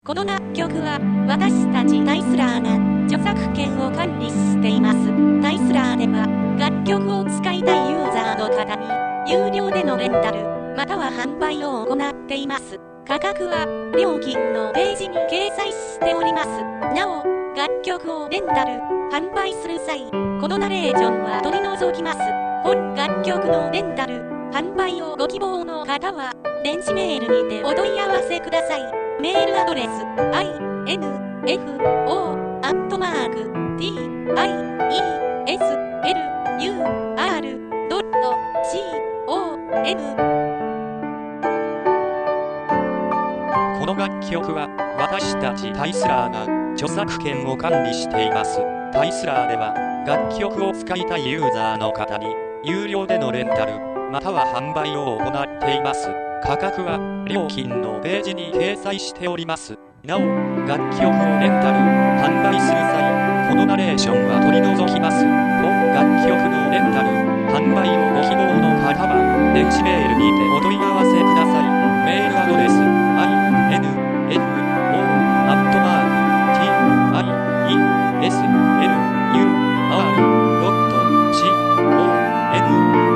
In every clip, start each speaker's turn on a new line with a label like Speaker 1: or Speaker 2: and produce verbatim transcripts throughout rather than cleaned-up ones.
Speaker 1: この楽曲は私たちタイスラーが著作権を管理しています。タイスラーでは楽曲を使いたいユーザーの方に有料でのレンタルまたは販売を行っています。価格は料金のページに掲載しております。なお、楽曲をレンタル販売する際、このナレーションは取り除きます。本楽曲のレンタル販売をご希望の方は電子メールにてお問い合わせください。メールアドレス アイエヌエフオー アットマーク ティー アイ イー エス エル ユー アール ドット シー オー エム。
Speaker 2: この楽曲は私たちタイスラーが著作権を管理しています。タイスラーでは楽曲を使いたいユーザーの方に有料でのレンタルまたは販売を行っています。価格は料金のページに掲載しております。なお、楽曲をレンタル販売する際、このナレーションは取り除きます。本楽曲のレンタル販売をご希望の方は電子メールにてお問い合わせください。メールアドレス アイエヌエフオー アットマーク ティー アイ イー エス エル ユー アール ドット シー オー エム。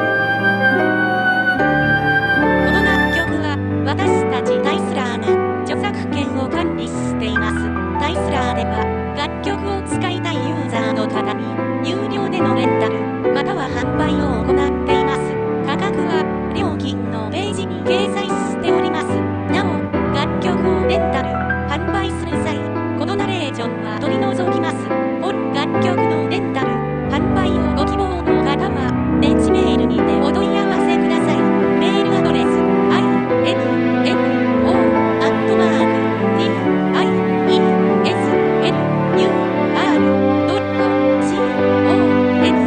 Speaker 1: 私たちタイスラーが著作権を管理しています。タイスラーでは楽曲を使いたいユーザーの方に有料でのレンタルまたは販売を行っています。価格は料金のページに掲載しております。なお、楽曲をレンタル販売する際、このナレーションは取り除きます。本楽曲のレンタル販売をご希望の方は電子メールにてお問い合わせください。メールアドレス アイエヌエフオー アットマーク ティー アイ イー エス エル ユー アール ドット シー オー エム。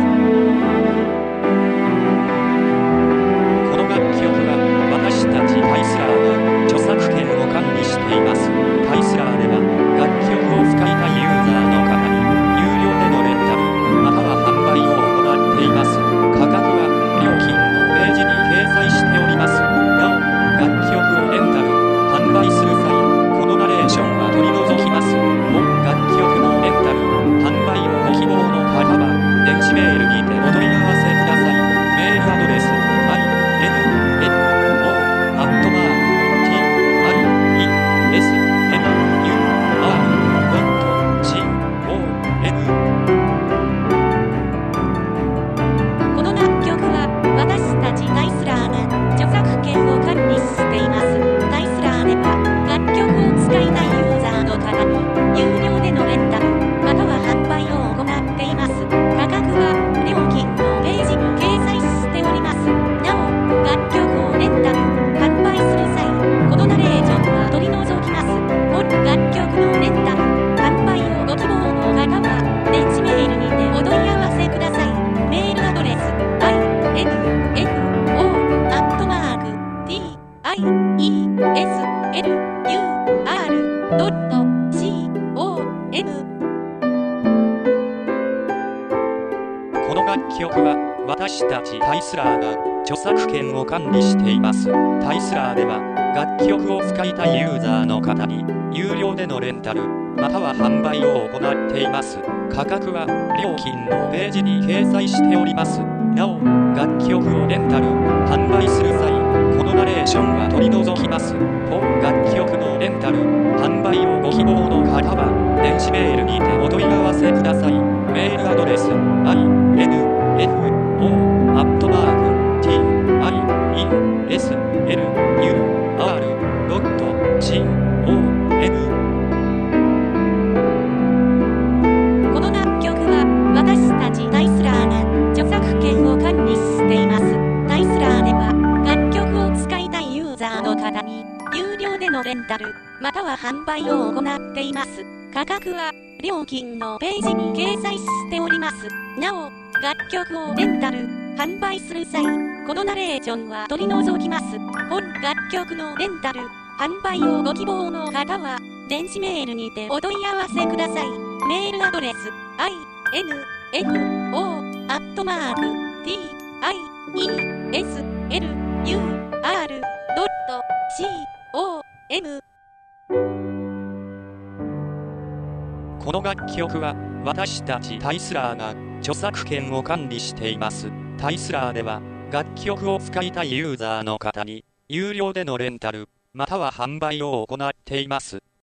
Speaker 2: この楽曲は私たちタイスラーが著作権を管理しています。タイスラーでは楽曲を使いたいユーザーの方に有料でのレンタルまたは販売を行っています。価格は料金のページに掲載しております。なお、楽曲をレンタル販売する際、このナレーションは取り除きます。本楽曲のレンタル販売をご希望の方は電子メールにてお問い合わせください。メールアドレス アイエヌエフオー アットマーク ティー アイ イー エス エル ユー アール ドット シー オー エム。
Speaker 1: この楽曲は私たちタイスラーが著作権を管理しています。タイスラーでは楽曲を使いたいユーザーの方に有料でのレンタルまたは販売を行っています。価格は料金のページに掲載しております。なお、楽曲をレンタル販売する際、このナレーションは取り除きます。本楽曲のレンタル販売をご希望の方は電子メールにてお問い合わせください。メールアドレス アイエヌエフオー アットマーク ティー アイ イー エス エル ユー アール ドット シー オー エム。
Speaker 2: この楽曲は私たちタイスラーが著作権を管理しています。タイスラーでは楽曲を使いたいユーザーの方に有料でのレンタルまたは販売を行っています。価格は料金のページに掲載しております。なお、楽曲をレンタル販売する際、このナレーションは取り除きます。本楽曲のレンタル販売をご希望の方は電子メールにてお問い合わせください。メールアドレス アイエヌエフオー アットマーク ティー アイ イー エス エル ユー アール ドット シー オー エム。
Speaker 1: この楽曲は私たちタイスラーが著作権を管理しています。タイスラーでは楽曲を使いたいユーザーの方に有料でのレンタルまたは販売を行っています。価格は料金のページに掲載しております。なお、楽曲をレンタル販売する際、このナレーションは取り除きます。本楽曲のレンタル販売をご希望の方は電子メールにてお問い合わせください。メールアドレス アイエヌエフオー アットマーク ティー アイ イー エス エル ユー アール ドット シー オー エム。
Speaker 2: この楽曲は私たちタイスラーが著作権を管理しています。タイスラーでは楽曲を使いたいユーザーの方に有料でのレンタルまたは販売を行っています。